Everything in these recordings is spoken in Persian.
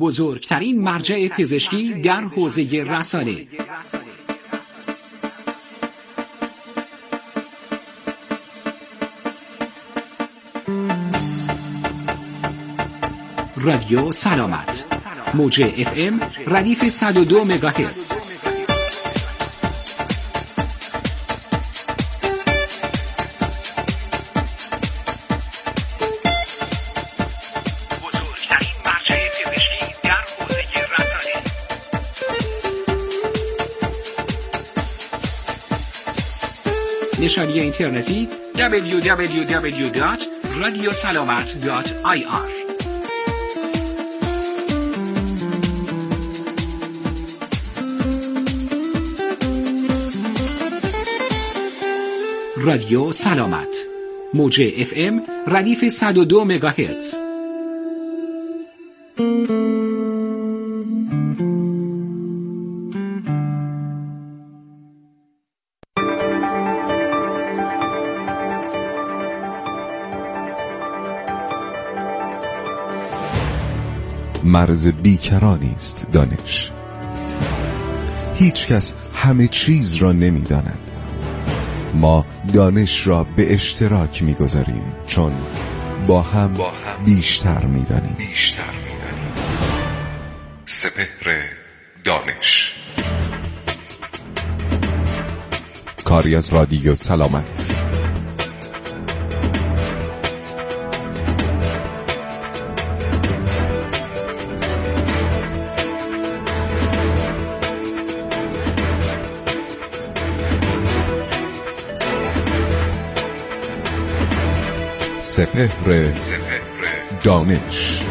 بزرگترین مرجع پزشکی در حوزه رسانه. رادیو سلامت، موج FM ردیف 102 مگاهرتز. نشانی اینترنتی www.radiosalamat.ir. رادیو سلامت، موج FM ردیف 102 مگاهرتز. مرز بیکرانی است دانش. هیچ کس همه چیز را نمی داند. ما دانش را به اشتراک می گذاریم چون با هم بیشتر می دانیم. سپهر دانش، کاری از رادیو سلامت. سپهر دانش.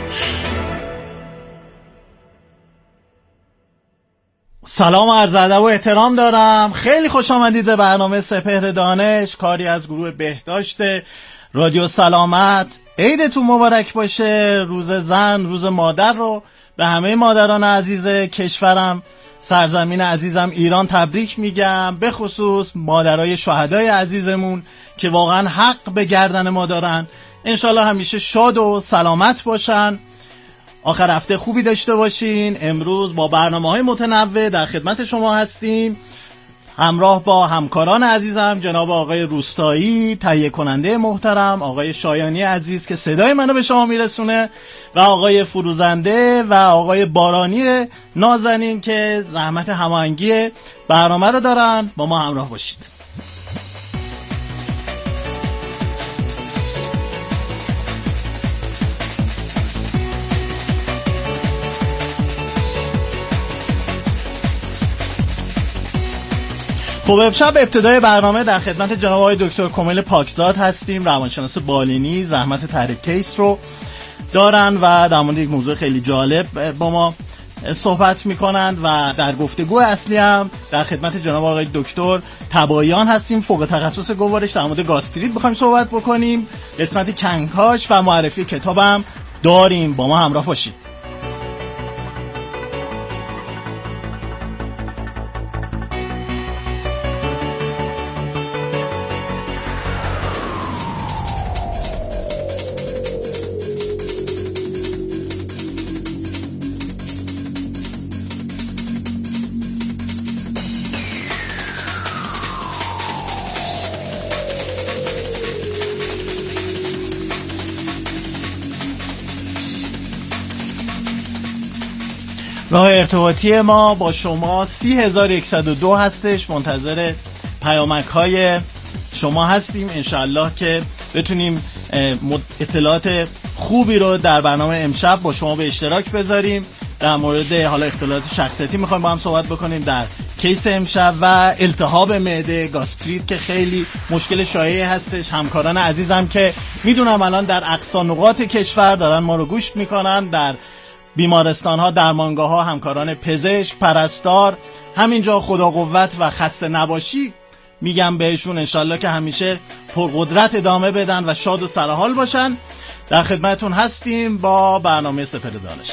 سلام و عرض ادب و احترام دارم. خیلی خوش آمدید به برنامه سپهر دانش، کاری از گروه بهداشت رادیو سلامت. عیدتون مبارک باشه. روز زن، روز مادر رو به همه مادران عزیز کشورم، سرزمین عزیزم ایران تبریک میگم، به خصوص مادرای شهدای عزیزمون که واقعا حق به گردن ما دارن. انشالله همیشه شاد و سلامت باشن. آخر هفته خوبی داشته باشین. امروز با برنامه‌های متنوع در خدمت شما هستیم، همراه با همکاران عزیزم جناب آقای روستایی، تهیه کننده محترم، آقای شایانی عزیز که صدای منو به شما میرسونه، و آقای فروزنده و آقای بارانی نازنین که زحمت هماهنگی برنامه رو دارن. با ما همراه باشید. خب امشب ابتدای برنامه در خدمت جناب آقای دکتر کمیل پاکزاد هستیم، روانشناس بالینی. زحمت تحریک کیس رو دارن و در مورد یک موضوع خیلی جالب با ما صحبت میکنند و در گفتگو اصلی هم در خدمت جناب آقای دکتر تباییان هستیم، فوق تخصص گوارش. در مورد گاستریت بخوایم صحبت بکنیم، قسمت کنکاش و معرفی کتابم داریم. با ما همراه باشید. راه ارتباطی ما با شما 30102 هستش. منتظر پیامک های شما هستیم انشالله که بتونیم اطلاعات خوبی رو در برنامه امشب با شما به اشتراک بذاریم. در مورد حالا اختلالات شخصیتی میخوایم با هم صحبت بکنیم در کیس امشب و التهاب معده، گاستریت که خیلی مشکل شایعی هستش. همکاران عزیزم که میدونم الان در اقصا نقاط کشور دارن ما رو گوش میکنن، در بیمارستان ها، درمانگاه ها، همکاران پزشک، پرستار، همینجا خدا قوت و خسته نباشی میگم بهشون. انشالله که همیشه پرقدرت ادامه بدن و شاد و سرحال باشن. در خدمتون هستیم با برنامه سپهر دانش.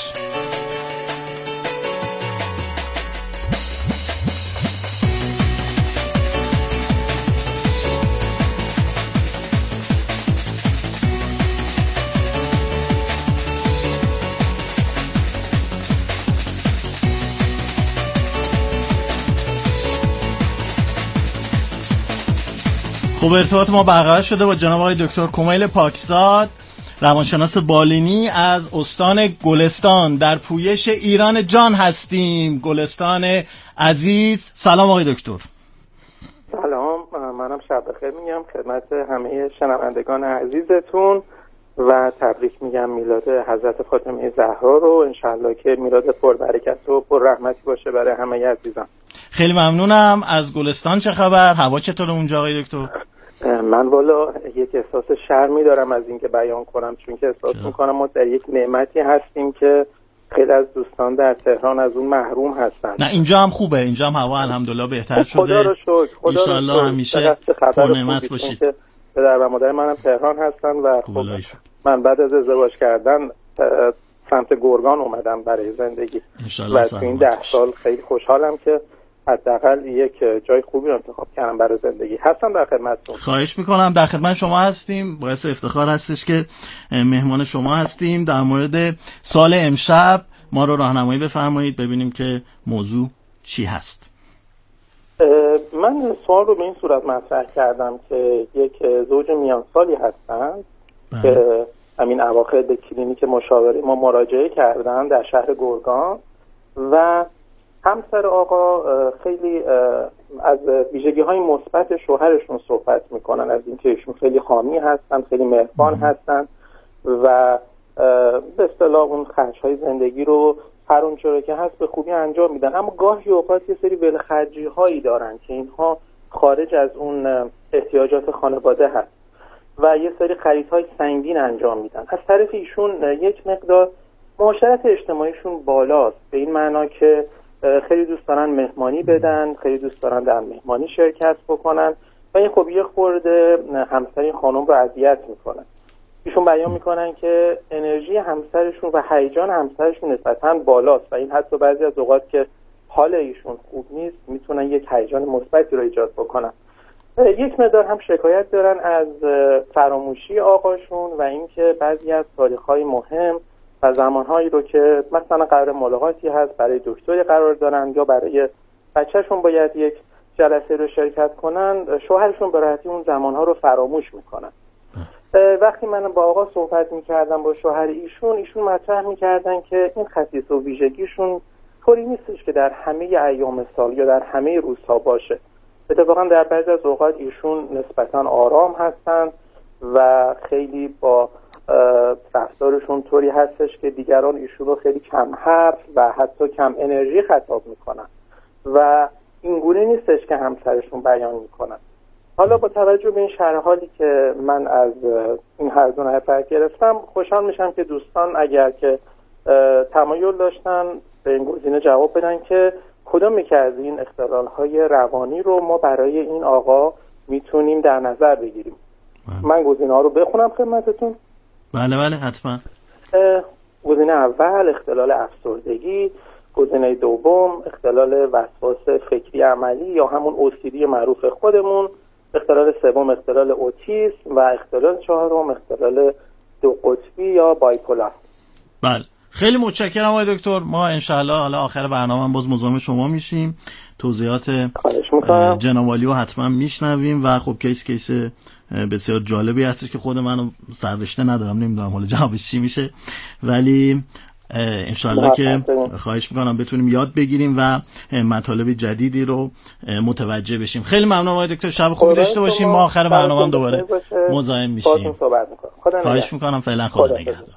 خب ارتباط ما برقرار شده با جناب آقای دکتر کمیل پاکزاد، روانشناس بالینی از استان گلستان در پویش ایران جان هستیم. گلستان عزیز، سلام آقای دکتر. سلام، منم شب بخیر میگم خدمت همه شنوندگان عزیزتون و تبریک میگم میلاد حضرت فاطمه زهرا رو. انشالله که میلاد پربرکت و پر رحمتی باشه برای همه عزیزان. خیلی ممنونم. از گلستان چه خبر؟ هوا چطوره اونجا آقای دکتر؟ من والا یک احساس شرمی دارم از اینکه بیان کنم، چون که احساس میکنم ما در یک نعمتی هستیم که خیلی از دوستان در تهران از اون محروم هستن. نه اینجا هم خوبه، اینجا هم هوا الحمدلله بهتر شده. خدا رو شکر. ان شاء الله همیشه پر نعمت باشید. پدر و مادر منم تهران هستن و خب من بعد از ازدواج کردن سمت گرگان اومدم برای زندگی و تو این 10 سال خیلی خوشحالم که حداقل یک جای خوبی رو انتخاب کردم برای زندگی. هستم در خدمتتون. خواهش میکنم، در خدمت شما هستیم. باعث افتخار هستش که مهمان شما هستیم. در مورد سال امشب ما رو راهنمایی بفرمایید ببینیم که موضوع چی هست. من سوال رو به این صورت مطرح کردم که یک زوج میان سالی هستند که همین اواخر به کلینیک مشاوره ما مراجعه کردن در شهر گرگان و همسر آقا خیلی از ویژگی‌های مثبت شوهرشون صحبت میکنن، از اینکه ایشون خیلی حامی هستن، خیلی مهربان هستن و به اصطلاح اون خرج‌های زندگی رو هر اونجوری که هست به خوبی انجام میدن. اما گاهی اوقات یه سری ولخرجی‌هایی دارن که اینها خارج از اون احتیاجات خانواده هست و یه سری خریدهای سنگین انجام میدن. از طرف ایشون یک مقدار معاشرت اجتماعیشون بالاست، به این معنا که خیلی دوست دارن مهمانی بدن، خیلی دوست دارن در مهمانی شرکت بکنن و این خب یه خورده همسر خانم رو اذیت میکنن. ایشون بیان میکنن که انرژی همسرشون و هیجان همسرشون نسبتاً بالاست و این حتی بعضی از اوقات که حال ایشون خوب نیست میتونن یک هیجان مثبتی رو ایجاد بکنن. یک مقدار هم شکایت دارن از فراموشی آقاشون و اینکه بعضی از تاریخ‌های مهم و زمانهایی رو که مثلا قرار ملاقاتی هست برای دکتری قرار دارن یا برای بچهشون باید یک جلسه رو شرکت کنن، شوهرشون به راحتی اون زمانها رو فراموش میکنن. وقتی من با آقا صحبت میکردم با شوهر ایشون مطرح میکردن که این خصیصه و ویژگیشون طوری نیستش که در همه ایام سال یا در همه روزها باشه. اتفاقا در بعضی از اوقات ایشون نسبتاً آرام هستن و خیلی با رفتارشون طوری هستش که دیگران ایشون رو خیلی کم حرف و حتی کم انرژی خطاب میکنن و این گونه نیستش که همسرشون بیان میکنن. حالا با توجه به این شرح حالی که من از این هر دو نفر گرفتم، خوشحال میشم که دوستان اگر که تمایل داشتن به این گزینه جواب بدن که کدام یکی از این اختلال‌های روانی رو ما برای این آقا میتونیم در نظر بگیریم. من گزینه‌ها رو بخونم خدمتتون. بله حتما. گزینه اول اختلال افسردگی، گزینه دوم اختلال وسواس فکری عملی یا همون OCD معروف خودمون، اختلال سوم اختلال اوتیسم و اختلال چهارم اختلال دو قطبی یا بایپولار. بله خیلی متشکرم آقای دکتر. ما انشالله حالا آخر برنامه باز مزاحم شما میشیم، توضیحات جناب عالی رو حتما میشنویم و خب کیس بسیار جالبی هستش که خود من سررشته ندارم، نمیدونم حالا جوابش چی میشه، ولی انشالله که خواهش میکنم بتونیم یاد بگیریم و مطالب جدیدی رو متوجه بشیم. خیلی ممنون آقای دکتر، شب خوبی داشته باشیم. ما آخر برنامه دوباره مزاحم میشیم. خواهش میکنم. فعلا خدا نگهدار.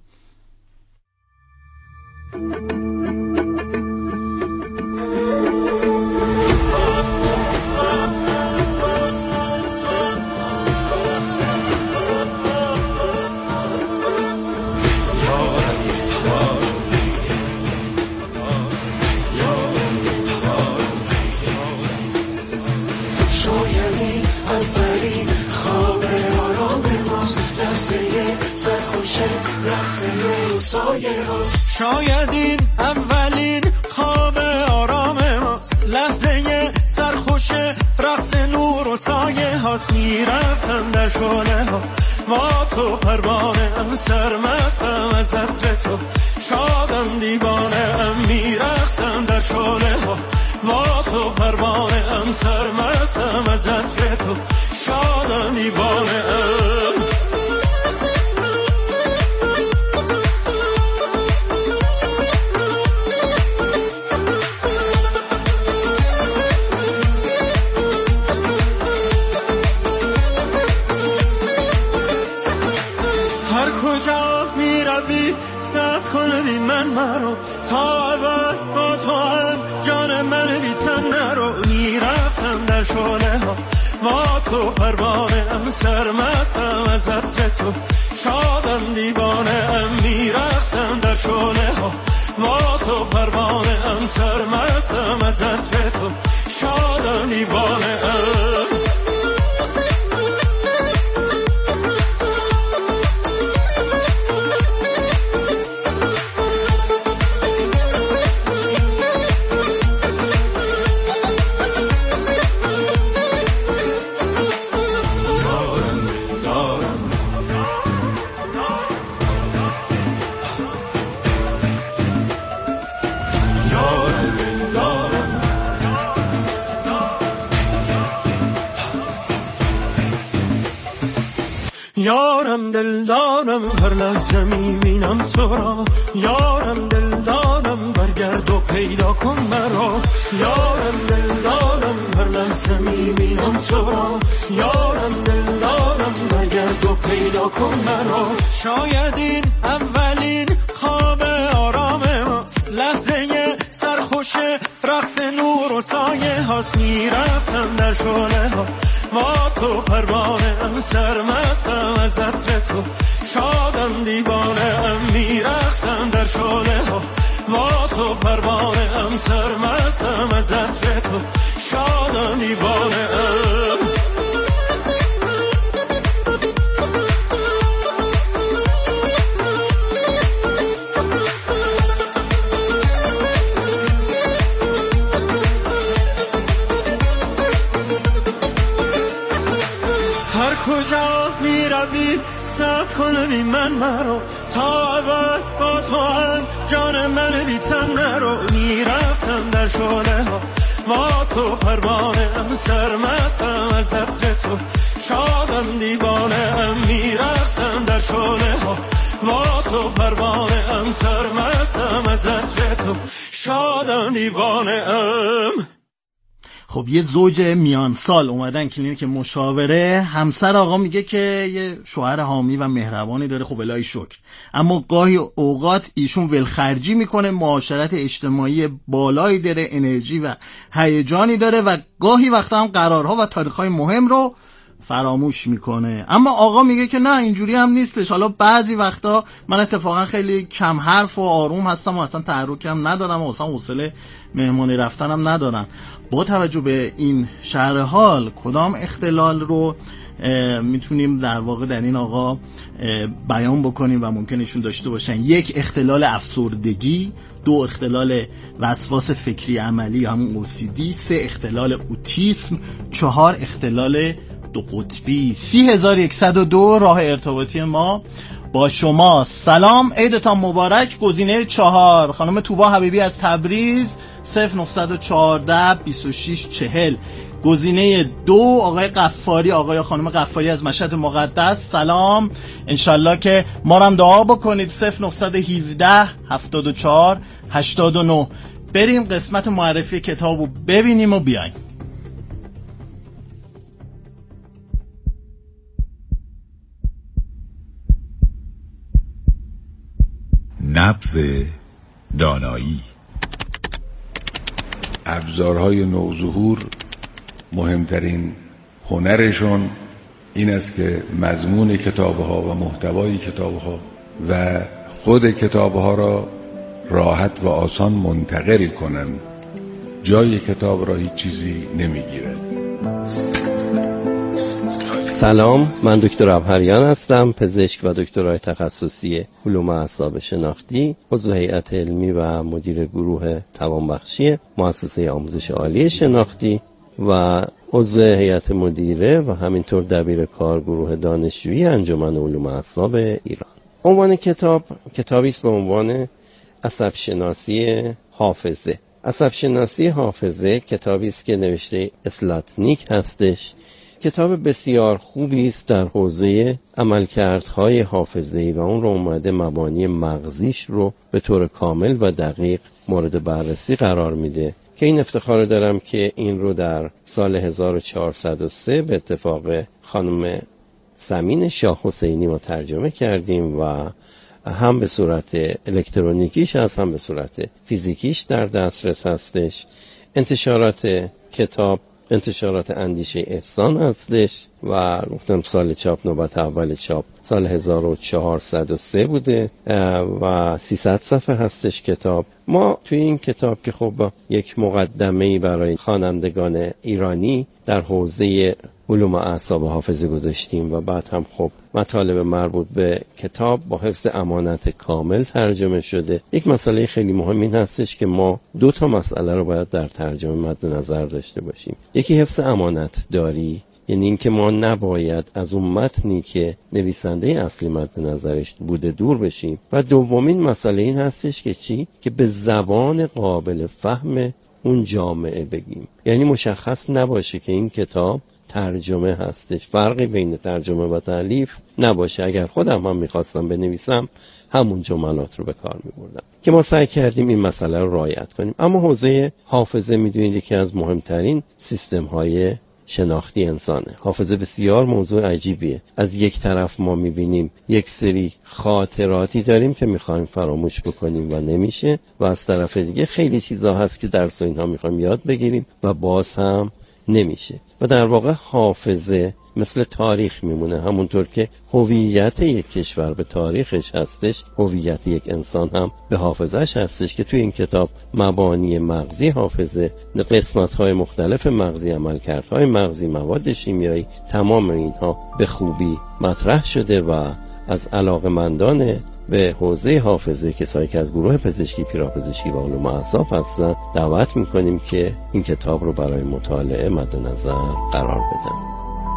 شاید این اولین خواب آرام ماست، لحظه سرخوش رقص نور و سایه هاست. میرسم در شعله ها با تو پروانه ام، سرمستم از عطر تو، شادم دیوانه ام. میرسم در شعله ها با تو پروانه ام، سرمستم از عطر تو، شادم در شعله ها ما تو پروانه ام سرمستم از عطر تو شادم دیوانه ام میرقصم در شعله ها ما تو پروانه ام سرمستم از عطر تو شادم دیوانه ام یارم دلدارم هر لحظه میبینم تو را یارم دلدارم برگرد و پیدا کن مرا یارم دلدارم هر لحظه میبینم تو را یارم دلدارم برگرد و پیدا کن مرا شاید این اولین خواب آرام ماست لحظه سرخوش رقص نور و سایه هاست میرفتم در شعله ها ما تو پروانه ام سرمستم از عطر تو شادم دیوانه ام میرقصم در شعله ها ما تو پروانه ام سرمستم از عطر تو شادم دیوانه ام کجا می روی صبر کن بی من مرا تا اول با تو هم جان من بی تن نرو میرفتم در شعله ها ما تو پروانه ام سرمستم از عطر تو شادم دیوانه ام میرقصم در شعله ها ما تو پروانه ام سرمستم از عطر تو شادم دیوانه ام. خب یه زوج میان سال اومدن کلینیک مشاوره. همسر آقا میگه که یه شوهر حامی و مهربانی داره، خب الهی شکر، اما گاهی اوقات ایشون ولخرجی میکنه، معاشرت اجتماعی بالایی داره، انرژی و هیجانی داره و گاهی وقتا هم قرارها و تاریخهای مهم رو فراموش میکنه. اما آقا میگه که نه اینجوری هم نیستش. حالا بعضی وقتا من اتفاقا خیلی کم حرف و آروم هستم و اصلا تحرکی هم ندارم و اصلا حوصله مهمانی رفتنم ندارم. با توجه به این شرح حال کدام اختلال رو میتونیم در واقع در این آقا بیان بکنیم و ممکن ایشون داشته باشن؟ 1 اختلال افسردگی، 2 اختلال وسواس فکری عملی همون OCD، 3 اختلال اوتیسم، 4 اختلال 2 قطبی. 30102 راه ارتباطی ما با شما. سلام، عیدتان مبارک. گزینه 4 خانم توبا حبیبی از تبریز 0914 26 40. گزینه 2 آقای قفاری، آقای یا خانم قفاری از مشهد مقدس. سلام، انشالله که ما رو هم دعا بکنید. 0917 74 89. بریم قسمت معرفی کتابو ببینیم و بیایم. نبض دانایی. ابزارهای نوظهور مهمترین هنرشون این است که مضمون کتابها و محتوای کتابها و خود کتابها را راحت و آسان منتقل کنن. جای کتاب را هیچ چیزی نمیگیرد. سلام، من دکتر ابهریان هستم، پزشک و دکترای تخصصی علوم اعصاب شناختی، عضو هیئت علمی و مدیر گروه توانبخشی مؤسسه آموزش عالی شناختی و عضو هیئت مدیره و همینطور دبیر کار گروه دانشجویی انجمن علوم اعصاب ایران. عنوان کتابی است به عنوان عصب شناسی حافظه. عصب شناسی حافظه کتابی است که نوشته اسلاتنیک هستش. کتاب بسیار خوبی است در حوزه عملکردهای حافظه‌ای و اون رو اومده مبانی مغزیش رو به طور کامل و دقیق مورد بررسی قرار میده که این افتخار دارم که این رو در سال 1403 به اتفاق خانم سمین شاه حسینی ما ترجمه کردیم و هم به صورت الکترونیکیش هم به صورت فیزیکیش در دسترس هستش. انتشارات کتاب انتشارات اندیشه احسان هستش و گفتم سال چاپ، نوبت اول چاپ سال 1403 بوده و 300 صفحه هستش کتاب. ما توی این کتاب که خب یک مقدمه‌ای برای خوانندگان ایرانی در حوزه علوم اعصاب و حافظه گذاشتیم و بعد هم خب مطالب مربوط به کتاب با حفظ امانت کامل ترجمه شده. یک مسئله خیلی مهم این هستش که ما 2 تا مسئله رو باید در ترجمه مد نظر داشته باشیم. یکی حفظ امانت داری، یعنی اینکه ما نباید از اون متنی که نویسنده اصلی مد نظرش بوده دور بشیم، و دومین مسئله این هستش که چی؟ که به زبان قابل فهم اون جامعه بگیم. یعنی مشخص نباشه که این کتاب ترجمه هستش، فرقی بین ترجمه و تالیف نباشه. اگر خودم هم میخواستم بنویسم همون جملات رو به کار میبردم که ما سعی کردیم این مسئله رو رعایت کنیم. اما حوزه حافظه میدونید یکی از مهمترین سیستم های شناختی انسانه. حافظه بسیار موضوع عجیبیه. از یک طرف ما میبینیم یک سری خاطراتی داریم که میخوایم فراموش بکنیم و نمیشه، و از طرف دیگه خیلی چیزا هست که درس و اینها میخوایم یاد بگیریم و باز هم نمیشه. و در واقع حافظه مثل تاریخ میمونه. همونطور که هویت یک کشور به تاریخش هستش، هویت یک انسان هم به حافظش هستش که توی این کتاب مبانی مغزی حافظه، قسمت‌های مختلف مغزی، عملکردهای مغزی، مواد شیمیایی، تمام اینها به خوبی مطرح شده و از علاقه‌مندان به حوزه حافظه، کسایی که از گروه پزشکی، پیراپزشکی و علوم اعصاب هستن، دعوت میکنیم که این کتاب رو برای مطالعه مد نظر قرار بدن.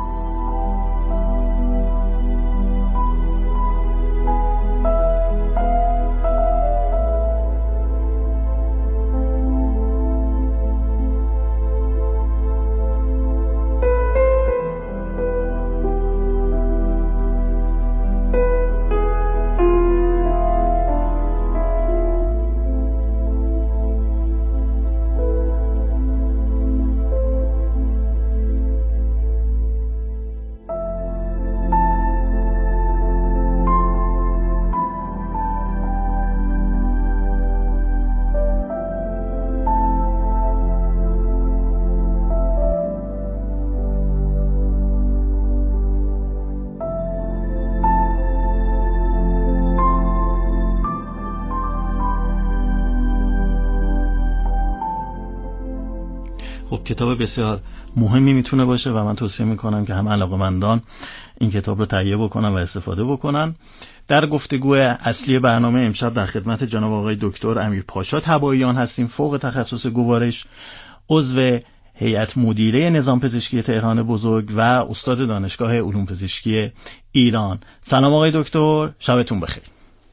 خب کتاب بسیار مهمی میتونه باشه و من توصیه میکنم که همه علاقه‌مندان این کتاب رو تهیه بکنن و استفاده بکنن. در گفتگو اصلی برنامه امشب در خدمت جناب آقای دکتر امیر پاشا تباییان هستیم، فوق تخصص گوارش، عضو هیئت مدیره نظام پزشکی تهران بزرگ و استاد دانشگاه علوم پزشکی ایران. سلام آقای دکتر، شبتون بخیر.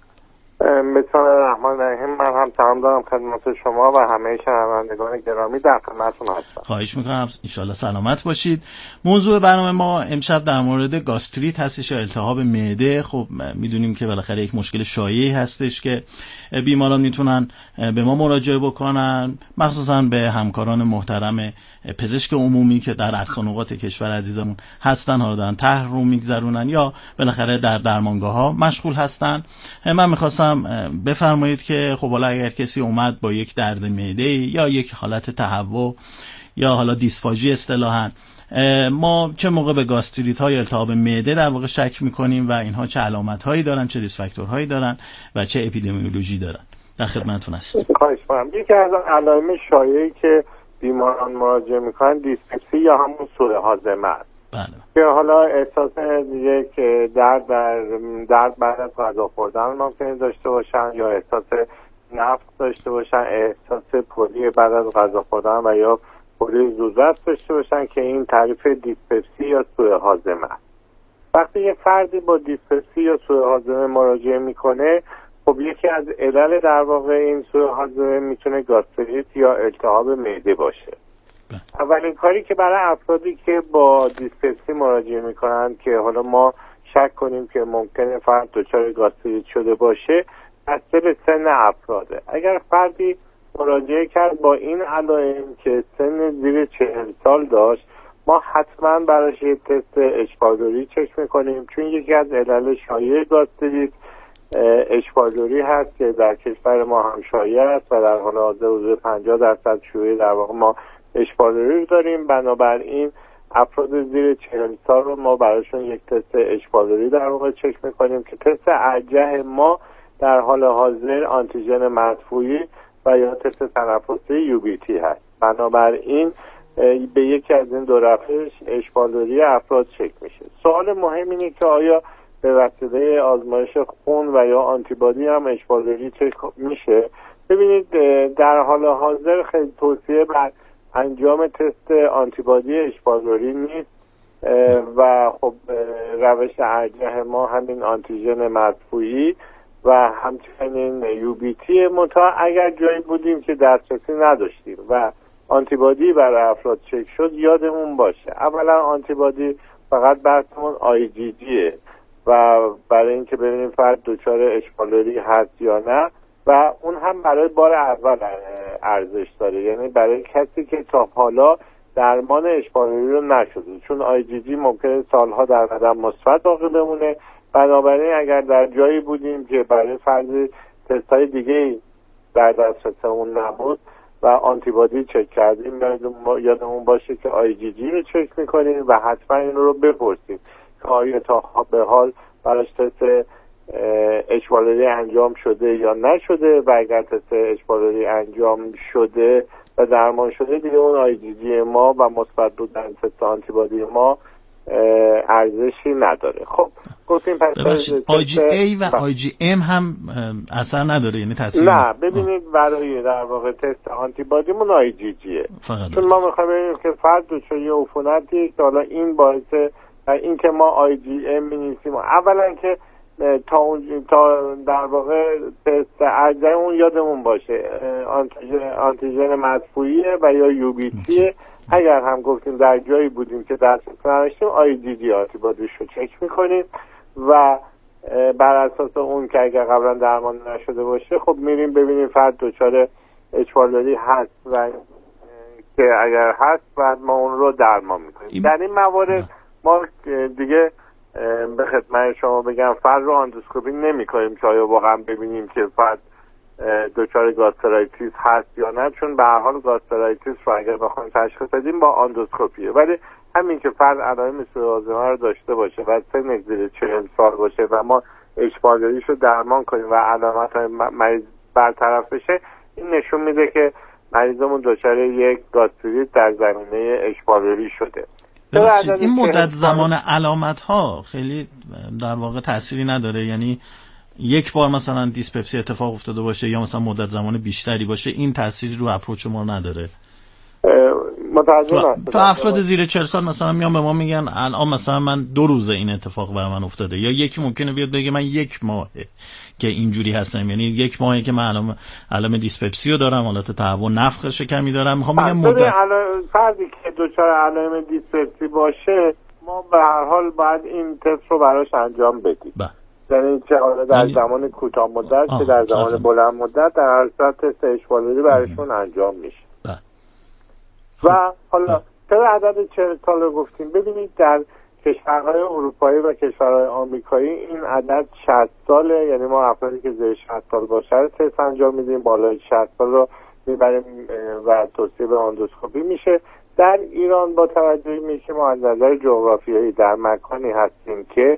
بسم الله الرحمن الرحیم. من هم سلام دارم خدمت شما و همه شنوندگان گرامی، در خدمتتون هستم. خواهش میکنم، انشالله سلامت باشید. موضوع برنامه ما امشب در مورد گاستریت هستش یا التهاب معده. خب میدونیم که بالاخره یک مشکل شایعی هستش که بیماران میتونن به ما مراجعه بکنن، مخصوصا به همکاران محترم پزشک عمومی که در اقصانقاط کشور عزیزمون هستن، حالا دارن طرح رو میگذرونن یا بالاخره در درمانگاه ها مشغول هستن. من میخواستم بفرمایید که خب حالا اگر کسی اومد با یک درد معده یا یک حالت تهوع یا حالا دیسفاژی اصطلاحاً، ما چه موقع به گاستریت های التهاب معده در واقع شک میکنیم و اینها چه علامت هایی دارن، چه ریسک فاکتورهایی دارن و چه اپیدمیولوژی دارن؟ در خدمتتون هستم. خواهش می‌کنم. یکی از علائم شایعی که بیماران مراجعه میکنن دیسپپسی یا همون سوء هاضمه است. بله. که حالا احساس یک درد بعد از غذا خوردن ممکنه داشته باشن، یا احساس نفخ داشته باشن، احساس پولی بعد از غذا خوردن و یا پولی زوزت داشته باشن که این تعریف دیسپپسی یا سوء هاضمه است. وقتی یه فردی با دیسپپسی یا سوء هاضمه مراجعه میکنه، خب یکی از علل در واقع این سوء هاضمه میتونه گاستریت یا التهاب معده باشه. اولین کاری که برای افرادی که با دیسپپسی مراجعه میکنن که حالا ما شک کنیم که ممکنه فرد دچار گاستریت شده باشه، بسته به سن افراده. اگر فردی مراجعه کرد با این علائم که سن زیر 40 سال داشت، ما حتما براش یک تست اشپایلوری چک میکنیم، چون یکی از علل شایع گاستریت اشپایلوری هست که در کشور ما هم شایع است و در حال حاضر حدود 50% شیوع در واقع ما اشپالوری داریم. بنابراین افراد زیر 40 سال رو ما براشون یک تست اشپالوری در واقع چک میکنیم که تست ارجح ما در حال حاضر آنتیژن مدفوعی و یا تست تنفسی UBT هست. بنابراین به یکی از این دو روش اشپالوری افراد چک میشه. سوال مهم اینه که آیا به وسیله آزمایش خون و یا آنتیبادی هم اشپالوری چک میشه؟ ببینید در حال حاضر خیلی توصیه بر انجام تست آنتیبادی اشپالوری نیست و خب روش ارجح ما همین آنتیژن مدفوعی و همچنین UBT منتها اگر جایی بودیم که دسترسی نداشتیم و آنتیبادی برای افراد چک شد یادمون باشه اولا آنتیبادی فقط بحثمون IgGه و برای اینکه ببینیم فرد دچار اشپالوری هست یا نه و اون هم برای بار اول ارزش داره، یعنی برای کسی که تا حالا درمان اشپالوری رو نشده، چون IgG ممکنه سالها در بدن مثبت باقی بمونه. بنابراین اگر در جایی بودیم که برای فرض تست‌های دیگه در دسترسمون نبود و آنتیبادی چک کردیم یادمون باشه که IgG رو چک میکنیم و حتما این رو بپرسیم که آیا تا به حال براش تست اشپالوری انجام شده یا نشده و اگر تست اشپالوری انجام شده و درمان شده دیگه اون IgG ما و مثبت بودن تست آنتیبادی ما ارزشی نداره. خب گفتیم پس IgA و IgM هم اثر نداره، یعنی تاثیر نه. ببینید برای در واقع تست آنتیبادیمون IgGه، چون ما میخوایم ببینیم که فرد دچار یه عفونتیه که حالا این باعث این که ما IgM می‌نویسیم. اولا که تا در واقع تست ارجح اون یادمون باشه آنتیژن مدفوعیه و یا UBT. اگر هم گفتیم در جایی بودیم که دسترسی نداشتیم IgG آنتیبادیش رو چک میکنیم و بر اساس اون که اگر قبلا درمان نشده باشه خب میریم ببینیم فرد دچار اشپالوری هست و که اگر هست بعد ما اون رو درمان میکنیم. در این موارد ما دیگه به خدمت شما بگم فرد رو اندوسکوپی نمی کنیم که آیا واقعا ببینیم که فرد دچار گاسترایتیس هست یا نه، چون به هر حال گاسترایتیس رو اگر بخوایم تشخیص بدیم با اندوسکوپیه. ولی همین که فرد علائم سوزن‌ها رو داشته باشه و سن زیر 40 سال باشه و ما اشپالوریش رو درمان کنیم و علامت مریض برطرف بشه این نشون میده که مریضمون دچار یک گاستریت در زمینه اشپالوری شده. این مدت زمان علامت ها خیلی در واقع تأثیری نداره، یعنی یک بار مثلا دیسپپسی اتفاق افتاده باشه یا مثلا مدت زمان بیشتری باشه این تأثیری رو اپروچ ما نداره. تو افراد زیر 40 سال مثلا میان به ما میگن الان مثلا من 2 روزه این اتفاق برای من افتاده، یا یکی ممکنه بیاد بگه من 1 ماهه که اینجوری هستم، یعنی 1 ماهه که من علائم دیسپپسی رو دارم، حالت تهوع نفخ شکمی دارم. میخوام بگم مدت فردی که دچار علائم دیسپپسی باشه ما به هر حال باید این تست رو براش انجام بدیم. یعنی چه در زمان کوتاه مدت که در زمان بلند مدت در هر صورت تست اشپالوری براشون انجام میشه. و حالا تا عدد 40 سال رو گفتیم. ببینید در کشورهای اروپایی و کشورهای آمریکایی این عدد 60 ساله، یعنی ما افرادی که زیر 60 سال باشه تست انجام میدیم، بالای 60 سال رو میبریم و توصیه به اندوسکوپی میشه. در ایران با توجه میشه ما از نظر جغرافیایی در مکانی هستیم که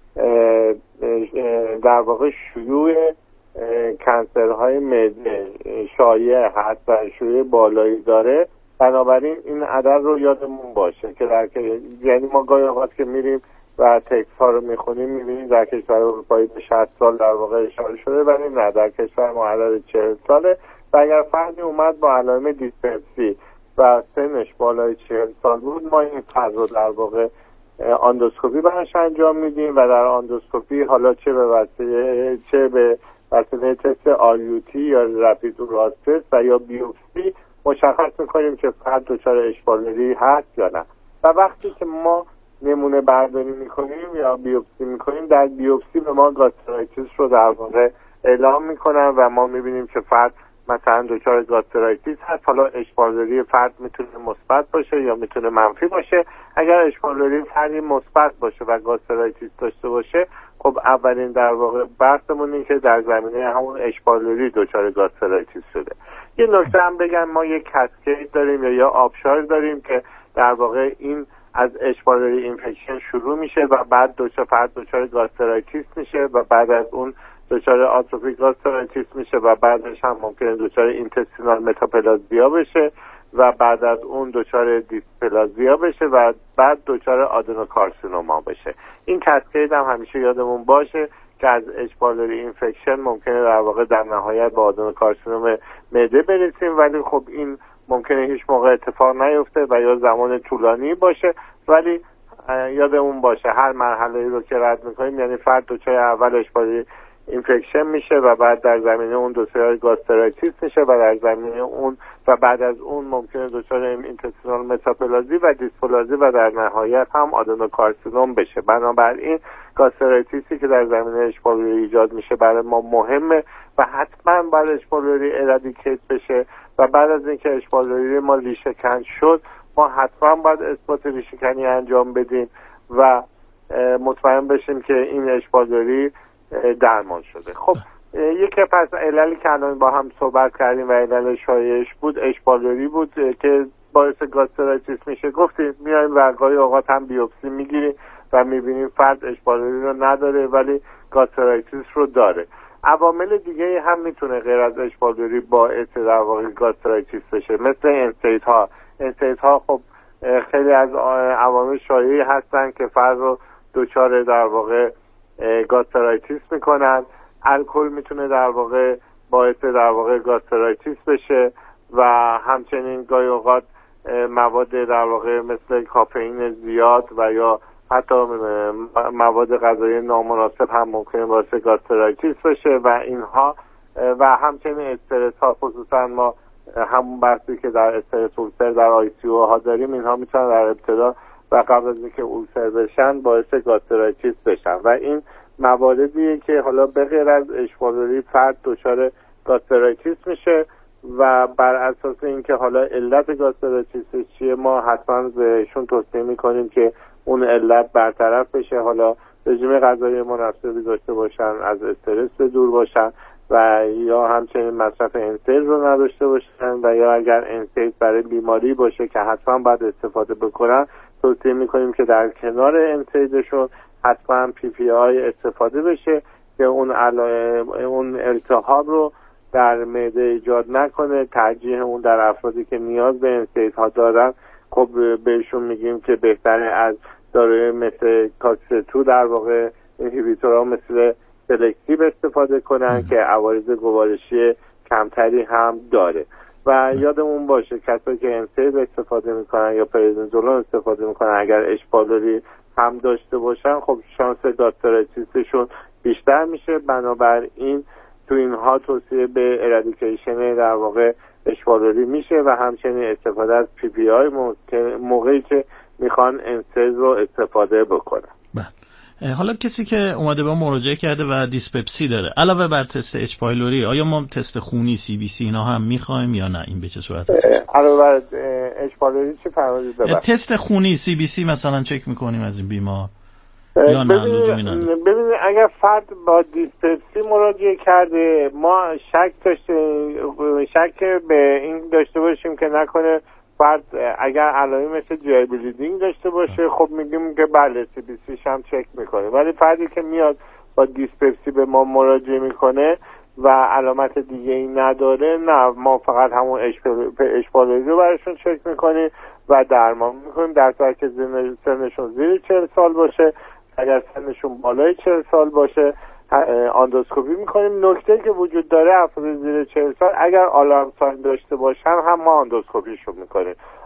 در واقع شیوع کنسرهای معده شایع هست و شیوع بالایی داره. بنابراین این عدد رو یادمون باشه که یعنی ما گاهی اوقات که میریم و تکس ها رو میخونیم میبینیم در کشور اروپایی به 60 سال در واقع اشاره شده ولی نه، در کشور ما عدد 40 ساله و اگر فردی اومد با علائم دیسپپسی و سنش بالای 40 سال بود ما این فرد رو در واقع اندوسکوپی براش انجام میدیم و در اندوسکوپی حالا چه به وسیله تست RUT یا رپید اورال تست و یا بیوپسی مشخص میکنیم که فرد دچار اشپالوری هست یا نه. و وقتی که ما نمونه برداری میکنیم یا بیوپسی میکنیم در بیوپسی به ما گاسترایتیس رو در واقع اعلام میکنن و ما میبینیم که فرد مثلا دچار گاسترایتیس هست. حالا اشپالوری فرد میتونه مثبت باشه یا میتونه منفی باشه. اگر اشپالوری فردی مثبت باشه و گاسترایتیس داشته باشه خب اولین در واقع بحثمون این که در زمینه همون اشپالوری دچار گاسترایتیس شده. یه نکته هم بگم، ما یک کاسکید داریم یا آبشار داریم که در واقع این از اچ پایلوری اینفکشن شروع میشه و بعد دچار گاسترایتیس میشه و بعد از اون دچار آتروفیک گاسترایتیس میشه و بعدش هم ممکنه دچار اینتستینال متاپلازیا بشه و بعد از اون دچار دیسپلازیا بشه و بعد دچار آدنوکارسینوما بشه. این کاسکید هم همیشه یادمون باشه که از اچ پایلوری اینفکشن ممکنه در واقع در نهایت به آدنوکارسینوم معده برسیم، ولی خب این ممکنه هیچ موقع اتفاق نیفته و یا زمان طولانی باشه، ولی یادمون باشه هر مرحله رو که رد میکنیم، یعنی فرد دچار اول اچ پایلوری اینفکشن میشه و بعد در زمینه اون دچار گاسترایتیس میشه و در زمینه اون و بعد از اون ممکنه دچار اینتستینال متاپلازی و دیسپلازی و در نهایت هم آدنوکارسینوم بشه. بنابراین گاسترایتیسی که در زمینه اچ پایلوری ایجاد میشه برای ما مهمه و حتما باید اچ پایلوری ارادیکیت بشه و بعد از اینکه اچ پایلوری ما ریشه کن شد ما حتما باید اثبات ریشه کنی انجام بدیم و مطمئن بشیم که این اچ پایلوری درمان شده. خب یکی پس عللی که الان با هم صحبت کردیم و علل شایعش بود اچ پایلوری بود که باعث گاسترایتیس میشه. گفتیم میایم و گاهی اوقات هم بیوپسی میگیریم و میبینیم فرد اچ پایلوری رو نداره ولی گاسترایتیس رو داره. عوامل دیگه هم میتونه غیر از اچ پایلوری باعث در واقع گاسترایتیس بشه، مثل انسیت ها خب خیلی از عوامل شایعی هستن که فرد رو دچار در واقع گاسترایتیس میکنن. الکل میتونه در واقع باعث در واقع گاسترایتیس بشه و همچنین گاهی اوقات مواد در واقع مثل کافئین زیاد و یا حتی مواد غذایی نامناسب هم ممکنه باعث گاسترایتیس بشه و اینها و همچنین استرس ها، خصوصا ما همون بحثی که در استرس اولسر در آی سی او ها داریم، اینها میتونن در ابتدا و قبل از اینکه اولسر بشن باعث گاسترایتیس بشن و این مواردیه که حالا به غیر از اچ پایلوری فرد دچار گاسترایتیس میشه و بر اساس اینکه حالا علت گاسترایتیس چیه ما حتما بهشون توصیه میکنیم که اون علت برطرف بشه، حالا رژیم غذایی مناسبی داشته باشن، از استرس دور باشن و یا همچنین مصرف انسید رو نداشته باشن و یا اگر انسید برای بیماری باشه که حتما باید استفاده بکنن توصیه میکنیم که در کنار انسیدشون حتما پی پی آی استفاده بشه که اون التهاب رو در معده ایجاد نکنه. ترجیح اون در افرادی که نیاز به انسیدها دارن خب بهشون میگیم که بهتره از داروی مثل کاکستو در واقع اینهیبیتورها مثل سلکتیو استفاده کنن که عوارض گوارشی کمتری هم داره و یادمون باشه کسایی که انسید استفاده میکنن یا پرزنزولون استفاده میکنن اگر اچ پایلوری هم داشته باشن خب شانس گاسترایتیسشون بیشتر میشه. بنابراین تو اینها توصیه به ارادیکیشن در واقع اچ پایلوری میشه و همچنین استفاده از پی پی آی موقعی که میخوان انسید رو استفاده بکنن. حالا کسی که اومده به مراجعه کرده و دیسپپسی داره علاوه بر تست اچ پایلوری آیا ما تست خونی سی بی سی اینا هم میخوایم یا نه؟ این به چه صورت هست؟ علاوه بر اچ پایلوری چه فرمایید؟ تست خونی سی بی سی مثلا چک میکنیم از این بیمار یا نه لزومی نداره؟ ببینید اگر فرد با دیسپپسی مراجعه کرده ما شک به این داشته باشیم که نکنه فرد اگر علائمی مثل جی بلیدینگ داشته باشه خب میگیم که بله سی بی سیش هم چک میکنه، ولی فردی که میاد با دیسپپسی به ما مراجعه میکنه و علامت دیگه ای نداره نه، ما فقط همون اچ پایلوری رو براشون چک میکنیم و درمان میکنیم در صورتی که سنشون زیر 40 سال باشه. اگر سنشون بالای 40 سال باشه آندوسکوپی میکنیم. نکته که وجود داره افراد زیر 40 سال اگر آلارم ساین داشته باشن هم ما آندوسکوپیشون میکنیم.